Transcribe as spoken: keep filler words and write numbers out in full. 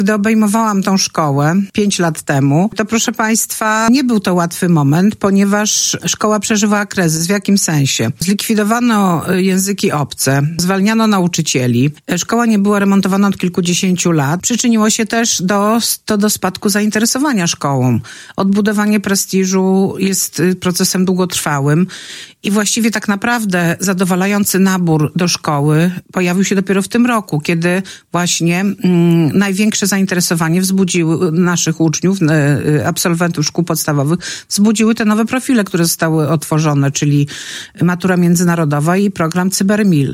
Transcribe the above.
Gdy obejmowałam tą szkołę pięć lat temu, to proszę Państwa, nie był to łatwy moment, ponieważ szkoła przeżywała kryzys. W jakim sensie? Zlikwidowano języki obce, zwalniano nauczycieli, szkoła nie była remontowana od kilkudziesięciu lat. Przyczyniło się też do, to do spadku zainteresowania szkołą. Odbudowanie prestiżu jest procesem długotrwałym i właściwie tak naprawdę zadowalający nabór do szkoły pojawił się dopiero w tym roku, kiedy właśnie mm, największe zainteresowanie wzbudziły naszych uczniów, y, absolwentów szkół podstawowych, wzbudziły te nowe profile, które zostały otworzone, czyli matura międzynarodowa i program CyberMil.